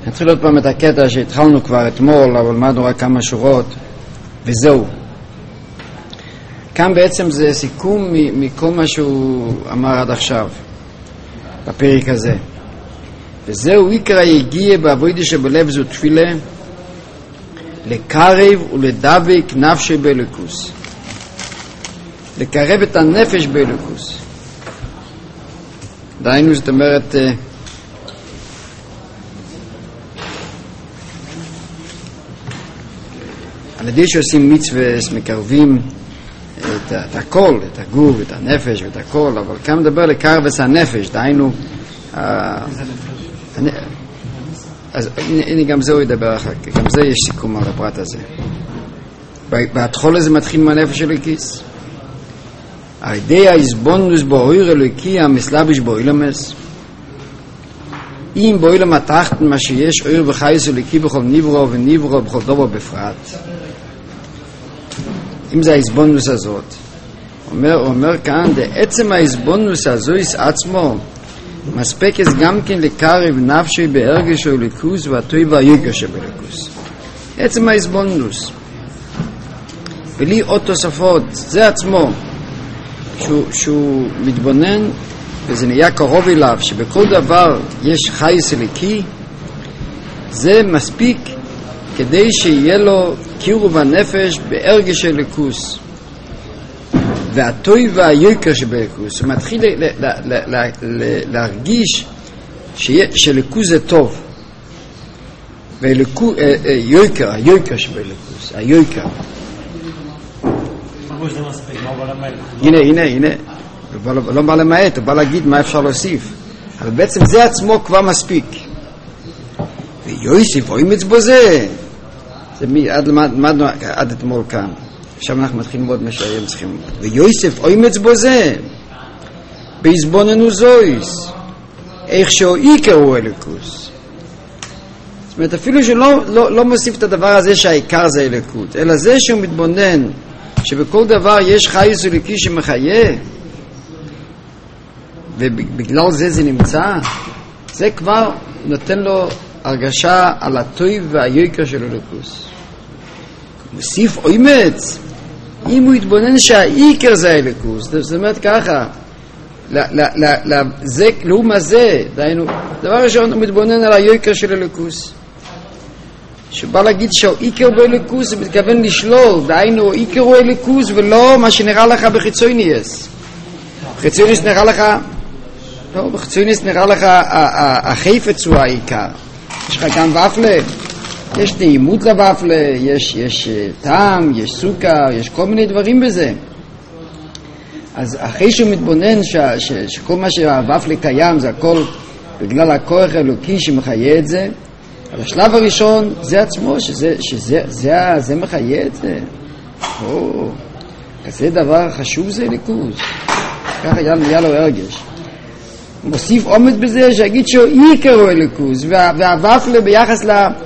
נתחיל עוד פעם את הקטע שהתחלנו כבר אתמול, אבל למדנו רק כמה שורות, וזהו. כאן בעצם זה סיכום מכל מה שהוא אמר עד עכשיו, בפרק הזה. וזהו עיקר היגיע בעבודה שבלב זו תפילה, לקרב ולדבק נפשי באלוקוס. לקרב את הנפש באלוקוס. דהיינו, זאת אומרת, על ידי שעושים מצווה, מקרבים את הכל, את הגוף, את הנפש ואת הכל, אבל כאן מדבר לקרב את הנפש, דהיינו, אז הנה גם זה הוא ידבר אחר כך, גם זה יש סיכום על הפרט הזה. בהתחלה זה מתחיל מהנפש של הכיס. על ידי ההסבונדוס באויר אלוקי המסלבש באוילמס, אם באוילם התחתן מה שיש אויר וחייס אלוקי בכל נברו ונברו בכל דובו בפרט, אם זה ההסבונדוס הזאת, אומר כאן, עצם ההסבונדוס הזויס עצמו מספקת גם כן לקרב נפשי בהרגש או ליכוס והטוב והיוגר שבליכוס. עצם ההסבונדוס בלי עוד תוספות, זה עצמו שהוא מתבונן וזה נהיה קרוב אליו, שבכל דבר יש חייס אליקי, זה מספיק כדי שיהיה לו קירוב הנפש בהרגש של ליכוס והטוב והיוקר שבליכוס. הוא מתחיל להרגיש שליכוס זה טוב, היוקר שבליכוס, היוקר. הנה לא בא למעט, הוא בא להגיד מה אפשר להוסיף, אבל בעצם זה עצמו כבר מספיק. ויוסף אוימץ בו זה עד אתמול כאן, עכשיו אנחנו מתחילים ללמוד מה שהיום צריכים ללמוד. ויוסף אוימץ בו זה בהסבוננו זויס איך שהוא עיקר הוא אלוקוס. זאת אומרת, אפילו שלא מוסיף את הדבר הזה שהעיקר זה אלוקות, אלא זה שהוא מתבונן שבכל דבר יש חייס אלוקי שמחיה, ובגלל זה נמצא, זה כבר נותן לו הרגשה על הטוב והיוקר של אלוקוס. מוסיף אוימץ, אם הוא יתבונן שהעיקר זה אלוקוס, זאת אומרת ככה, זה כלום הזה, דהיינו, דבר ראשון הוא מתבונן על היוקר של אלוקוס, שבא להגיד שהוא עיקר באלוקוס, הוא מתכוון לשלול, דהיינו עיקר הוא אלוקוס ולא מה שנראה לך בחיצוניוס. בחיצוניוס נראה לך, לא, בחיצוניוס נראה לך החפץ הוא העיקר. יש לך גם ופלה, יש נעימות לוופלה, יש טעם, יש סוכר, יש כל מיני דברים בזה. אז אחרי שהוא מתבונן שכל מה שהוופלה קיים זה הכל בגלל הכוח האלוקי שמחיה את זה, אבל השלב הראשון זה עצמו, שזה מחיה את זה. כזה דבר חשוב זה ליכוז. ככה נהיה לו הרגש. מוסיף עומד בזה שיגיד שהוא עיקר הוא ליכוז, והוופלה ביחס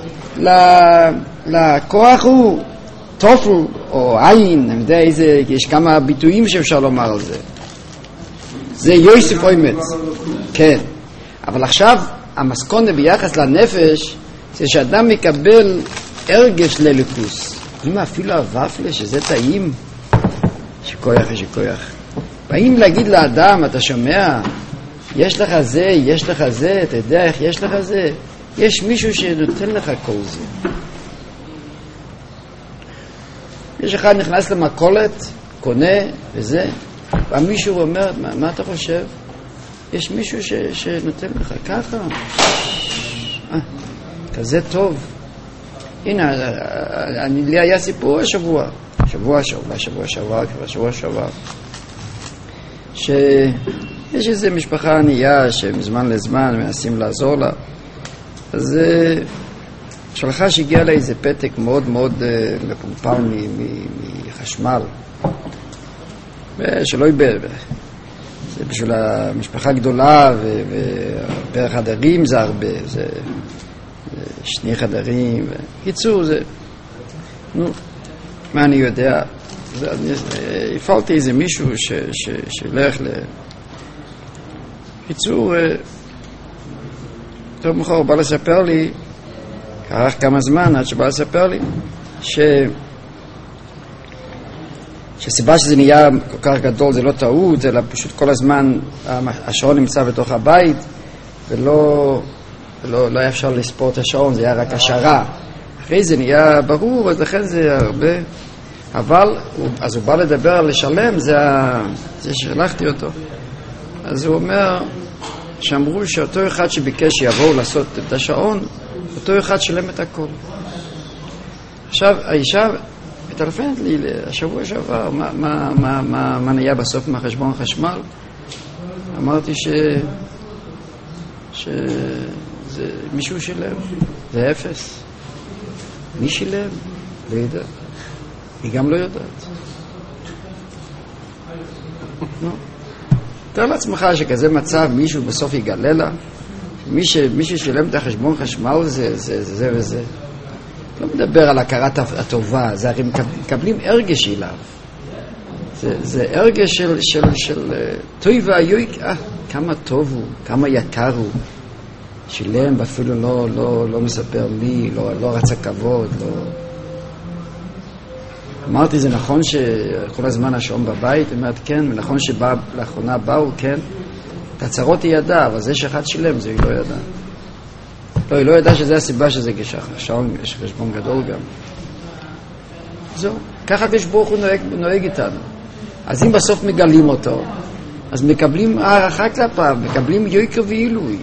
לכוח הוא תופל או עין, אני יודע איזה, יש כמה ביטויים שאפשר לומר על זה. זה יוסף אומץ. כן. אבל עכשיו המסקונה ביחס לנפש זה שאדם מקבל הרגש לליכוס. אם אפילו הוופלה שזה טעים, שכוח יש כוח. באים להגיד לאדם, אתה שומע, יש לך זה, יש לך זה, אתה יודע איך יש לך זה, יש מישהו שנותן לך כל זה. יש אחד נכנס למכולת, קונה וזה, ומישהו אומר, מה אתה חושב? יש מישהו שנותן לך ככה, כזה טוב. הנה, לי היה סיפור שבוע שעבר, שיש איזו משפחה ענייה שמזמן לזמן מנסים לעזור לה, אז שלחה שהגיע לה איזה פתק מאוד מאוד מפומפל מחשמל, ושלא יבל, זה בשביל המשפחה גדולה, ופר חדרים זה הרבה, זה 2 חדרים, קיצור זה, נו, מה אני יודע, הפעלתי איזה מישהו שילך קיצור, טוב מחר בא לספר לי קרח כמה זמן עד שבא לספר לי שהסיבה שזה נהיה כל כך גדול זה לא טעות, אלא פשוט כל הזמן השעון נמצא בתוך הבית ולא היה אפשר לספור את השעון, זה היה רק השערה. אחרי זה נהיה ברור, אז לכן זה הרבה. אבל אז הוא בא לדבר על לשלם, זה שהלכתי אותו. אז הוא אומר שאמרו שאותו אחד שביקש שיבואו לעשות את השעון, אותו אחד שלם את הכל. עכשיו האישה מטלפנת לי השבוע שעבר, מה נהיה בסוף מהחשבון החשמל? אמרתי שזה מישהו שילם, זה אפס. מי שילם? לא יודע. היא גם לא יודעת. תאר לעצמך שכזה מצב מישהו בסוף יגלה לה, מי ששילם את החשבון חשמל זה וזה. לא מדבר על הכרת הטובה, זה הרי מקבלים הרגש אליו. זה הרגש של טוב והיוי, כמה טוב הוא, כמה יקר הוא. שילם ואפילו לא מספר לי, לא רצה כבוד, לא... אמרתי, זה נכון שכל הזמן השעון בבית? היא אומרת, כן, ונכון שלאחרונה באו, כן. את הצרות היא ידעה, אבל זה שאחד שילם, זה היא לא ידעה. לא, היא לא ידעה שזה הסיבה שזה גשח. השעון יש חשבון גדול גם. זהו. ככה כשברוך הוא נוהג איתנו. אז אם בסוף מגלים אותו, אז מקבלים הערכה כלפיו, מקבלים יוקר ועילוי.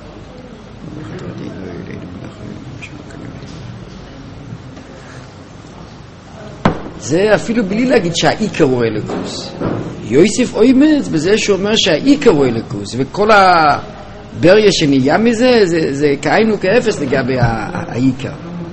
זה אפילו בלי להגיד שהעיקר הוא אלוקוס. יוסף אומץ בזה שאומר שהעיקר הוא אלוקוס, וכל הבריה שנהיה מזה זה כאין וכאפס לגבי העיקר.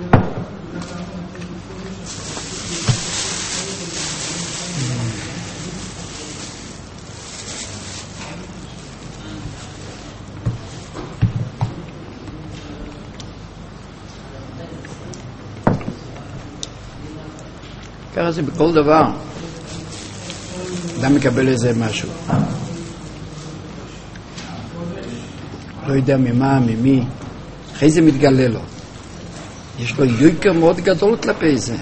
ככה זה בכל דבר. אדם מקבל איזה משהו. לא יודע ממה, ממי. אחרי זה מתגלה לו. יש לו יוקר מאוד גדול כלפי זה.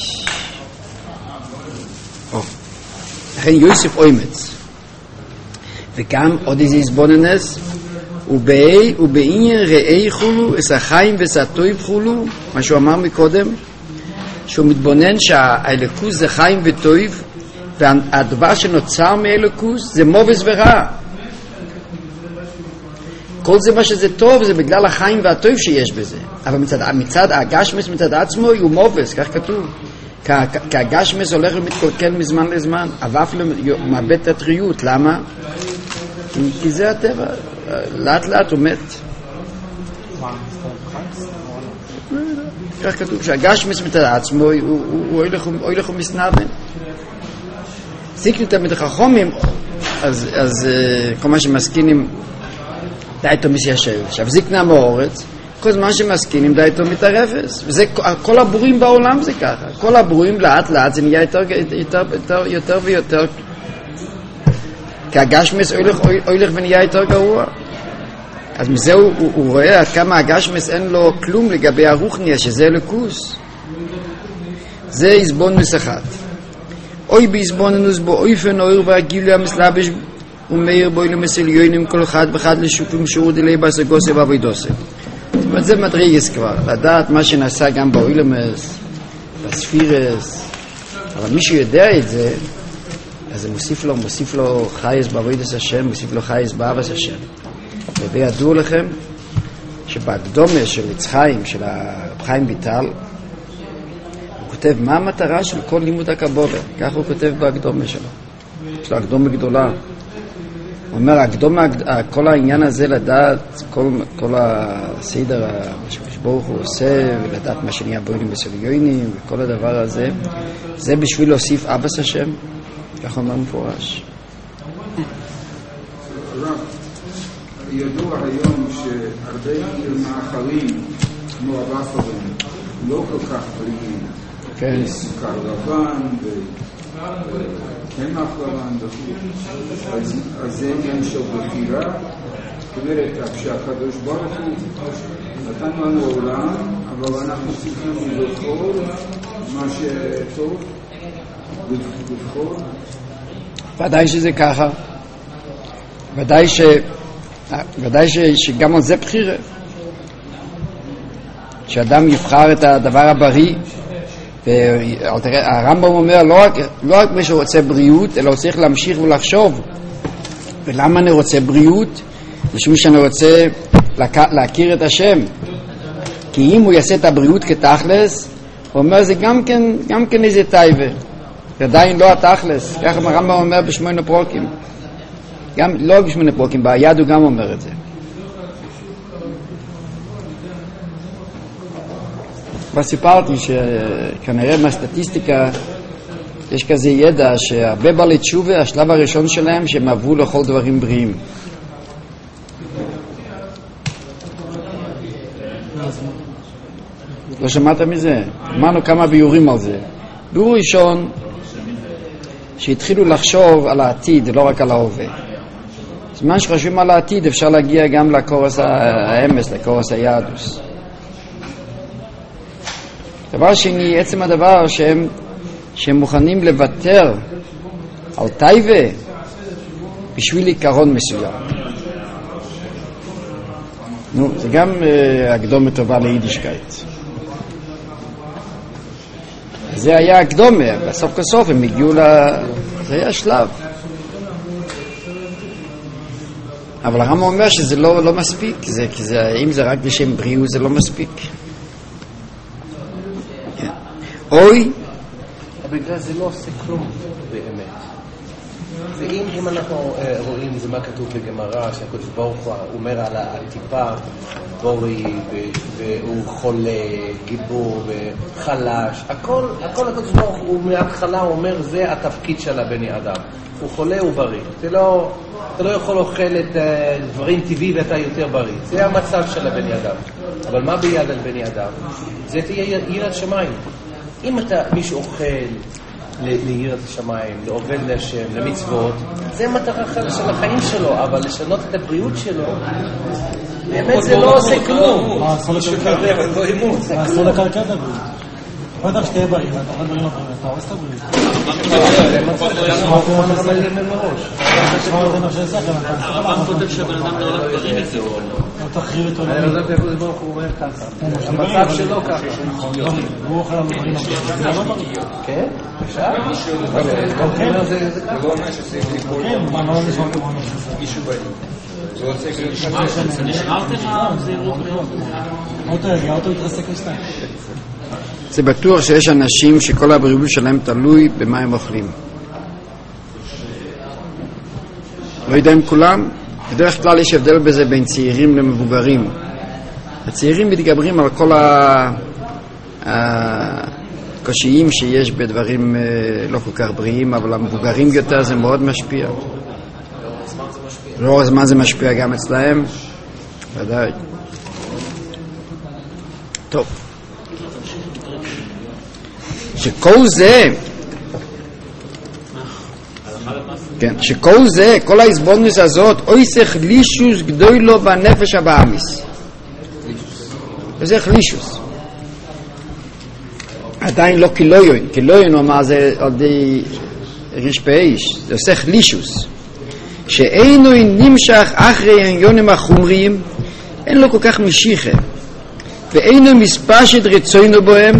לכן יוסף אומץ. וגם עוד איזה הסבוננס. ובעניין ראי חולו, אסחיים וסטויב חולו, מה שהוא אמר מקודם, שהוא מתבונן שהאלוקוס זה חיים וטוב, והדבר שנוצר מאלוקוס זה מובס ורע. כל זה מה שזה טוב זה בגלל החיים והטוב שיש בזה. אבל מצד הגשמס, מצד עצמו הוא מובס, כך כתוב. כי הגשמס הולך ומתקלקל מזמן לזמן, אבל אף מאבד את הטריות. למה? כי זה הטבע. לאט לאט הוא מת. כך כתוב שהגשמס מצד עצמו הוא הולך ומסנבן. זיקנו תמיד החכמים, אז כל מה שמסכינים דייתו מסיישב. עכשיו זיקנה מאורץ, כל זמן שמסכינים דייתו מתערפס. וזה כל הבורים בעולם זה ככה. כל הבורים לאט לאט זה נהיה יותר ויותר, כי הגשמס הולך ונהיה יותר גרוע. אז מזה הוא רואה עד כמה הגשמס אין לו כלום לגבי הרוחניה, שזה אלוקוס. זה הסבוננוס אחד. אוי בהסבוננוס בו אופן אור והגילוי המסלבש ומאיר בו אילומס עליונים כל אחד ואחד לשופים שירות אלי בהשגוסי ועבודוסי. זאת אומרת, זה מדרגס כבר, לדעת מה שנעשה גם באילומס, בספירס. אבל מי שיודע את זה, אז זה מוסיף לו חייס בעבודת השם, מוסיף לו חייס באהבת השם. וידעו לכם שבהקדומה של יצחיים, של חיים ביטל, הוא כותב מה המטרה של כל לימוד הקבלה. כך הוא כותב בהקדומה שלו. יש לו הקדומה גדולה. הוא אומר, הקדומה, כל העניין הזה לדעת, כל הסדר שברוך הוא עושה, ולדעת מה שנהיה בוינים וסוליונים, וכל הדבר הזה, זה בשביל להוסיף אבס השם. כך אומר מפורש. ידוע היום שהרבה מאכלים כמו הבאפרים לא כל כך בריאים. כן. סוכר לבן וקמח לבן וכו'. אז זה עניין של בחירה. זאת אומרת, כשהקדוש ברוך הוא נתן לנו עולם, אבל אנחנו צריכים לבחור מה שטוב, לבחור. ודאי שזה ככה. ודאי שגם על זה בחירה. שאדם יבחר את הדבר הבריא. הרמב"ם אומר לא רק מי שרוצה בריאות, אלא הוא צריך להמשיך ולחשוב. ולמה אני רוצה בריאות? משום שאני רוצה להכיר את השם. כי אם הוא יעשה את הבריאות כתכלס, הוא אומר זה גם כן איזה טייבה. עדיין לא התכלס. ככה הרמב"ם אומר בשמונה פרוקים. גם לא בשמונה פרוקים, ביד הוא גם אומר את זה. כבר סיפרתי שכנראה מהסטטיסטיקה יש כזה ידע שהרבה בעלי תשובה, השלב הראשון שלהם שהם עברו לכל דברים בריאים. לא שמעת מזה? אמרנו כמה ביורים על זה. ביור ראשון שהתחילו לחשוב על העתיד, לא רק על ההווה. זמן שחושבים על העתיד אפשר להגיע גם לקורס האמס, לקורס היהדוס. דבר שני, עצם הדבר שהם מוכנים לוותר על טייבה בשביל עיקרון מסוים. זה גם הקדומה טובה ליידישקייט. זה היה הקדומה, בסוף כסוף הם הגיעו זה היה שלב. אבל הרמב"ם אומר שזה לא מספיק, אם זה רק לשם בריאות זה לא מספיק. אוי, בגלל זה לא עושה כלום באמת. ואם אנחנו רואים זה מה כתוב בגמרא, שהקדוש ברוך הוא אומר על הטיפה בורי והוא חולה, גיבור וחלש, הכל הקדוש ברוך הוא מההתחלה אומר זה התפקיד של הבני אדם. הוא חולה ובריא. אתה לא יכול לאכול את דברים טבעי ואתה יותר בריא. זה המצב של הבני אדם. אבל מה ביד על בני אדם? זה תהיה יראת שמיים. אם מישהו אוכל ליראת השמיים, לעובד להשם, למצוות, זה מטרה אחרת של החיים שלו, אבל לשנות את הבריאות שלו, באמת זה לא עושה כלום. אסור לקרקע את הבריאות. לא יודע שתהיה בריא, אתה אוכל דברים אחרים, אתה הורס את הבריאות. הרמב"ם כותב שבן אדם לא הולך בריא מזה. לא תחריב את עולמי. אני לא יודע איפה הוא אומר ככה. המצב שלו ככה. הוא אוכל על דברים אחרים. זה לא בריא. כן? אפשר? זה לא אומר שצריך ליפול. כן, מה לא נשמע כמו מישהו בריא. זה נשארתם זהירות מאוד. האוטו התרסק לשתיים. זה בטוח שיש אנשים שכל הבריאות שלהם תלוי במה הם אוכלים. לא יודע אם כולם, בדרך כלל יש הבדל בזה בין צעירים למבוגרים. הצעירים מתגברים על כל הקושיים שיש בדברים לא כל כך בריאים, אבל המבוגרים יותר זה מאוד משפיע. לאור הזמן זה משפיע גם אצלהם, ודאי. טוב. שכל זה, כן, שכל זה, כל ההסבונוס הזאת, אויסך לישוס גדוי לו בנפש הבאמיס. אויסך לישוס. עדיין לא כילויון, כילויון הוא אמר זה עוד ריש פעיש, זה אויסך לישוס. שאינו נמשך אחרי העניונים החומריים, אין לו כל כך משיכה, ואינו מספשת רצוינו בהם,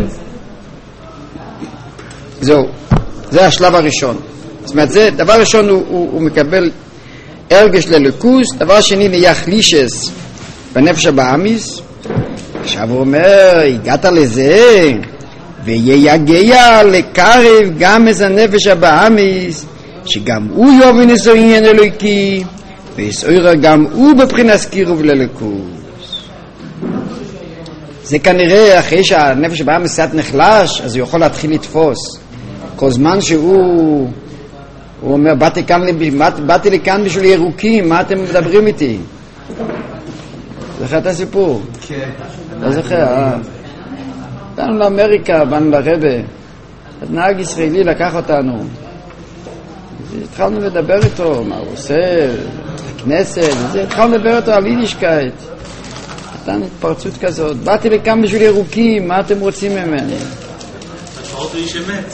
זהו, זה השלב הראשון. זאת אומרת, זה, דבר ראשון הוא מקבל הרגש ללוקוס, דבר שני נייחלישס בנפש הבאמיס. עכשיו הוא אומר, הגעת לזה, ויגע לקרב גם את הנפש הבאמיס, שגם הוא יובין איזו עניין אלוהיקי, ויסעיר גם הוא בבחינת קירוב ללוקוס. זה כנראה אחרי שהנפש הבאמיס קצת נחלש, אז הוא יכול להתחיל לתפוס. כל זמן שהוא אומר, באתי לכאן בשביל ירוקים, מה אתם מדברים איתי? זוכר את הסיפור? כן. לא זוכר, באנו לאמריקה, באנו לרבה, נהג ישראלי לקח אותנו, התחלנו לדבר איתו, מה הוא עושה, הכנסת, התחלנו לדבר איתו על יידישקייט. סתם התפרצות כזאת. באתי לכאן בשביל ירוקים, מה אתם רוצים ממני? השפעות הוא איש אמת.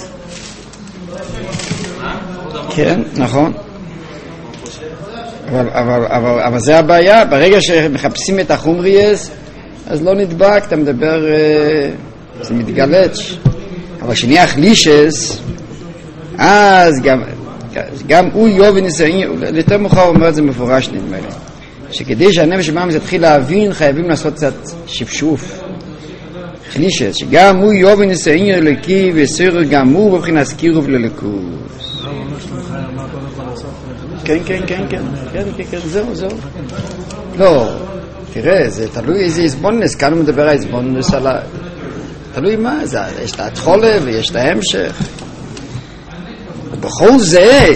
כן, נכון. אבל זה הבעיה, ברגע שמחפשים את החומריאס, אז לא נדבק, אתה מדבר, זה מתגלץ. אבל כשנהיה חלישס, אז גם הוא יובי ניסיון, יותר מאוחר הוא אומר את זה מפורש נדמה לי, שכדי שהנפש המאמץ יתחיל להבין, חייבים לעשות קצת שפשוף. חלישס, שגם הוא יובי ניסיון אלוקי, וסויר גם הוא בבחינת קירוב לליכוז. כן, זהו. לא, תראה, זה תלוי איזה הסבונס, כאן הוא מדבר על הסבונס על ה... תלוי מה, יש את התחולה ויש את ההמשך. ובכל זה,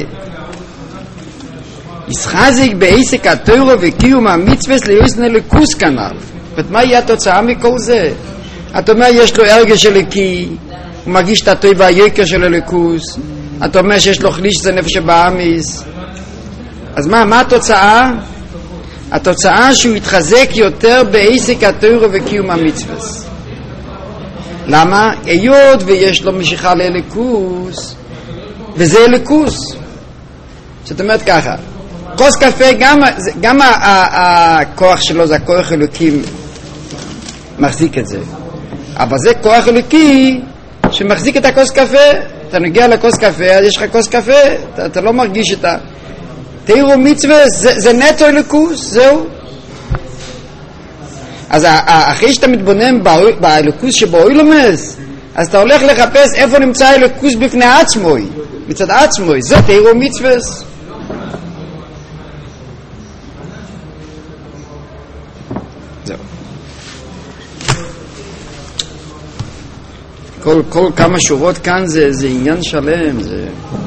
ישחזיק בעסק התורה וקיום המצווה ליוסנה לקוס כנל. מה יהיה התוצאה מכל זה? אתה אומר, יש לו הרגש אלוקי, הוא מגיש את הטוב והיקר של הלקוס, אתה אומר שיש לו חליש, זה נפש הבאמיס. אז מה התוצאה? התוצאה שהוא יתחזק יותר בעסק התורה וקיום המצווה. למה? היות ויש לו משיכה לאלוקוס, וזה אלוקוס. זאת אומרת ככה, כוס קפה, גם הכוח שלו זה הכוח אלוקים מחזיק את זה, אבל זה כוח אלוקי שמחזיק את הכוס קפה. אתה נגיע לכוס קפה, אז יש לך כוס קפה, אתה לא מרגיש את תירו מצווה, זה נטו אלוקוס, זהו. אז אחרי שאתה מתבונן באלוקוס שבאוילומס, אז אתה הולך לחפש איפה נמצא האלוקוס בפני עצמוי, מצד עצמוי, זה תירו מצווה. זהו. כל כמה שורות כאן זה עניין שלם, זה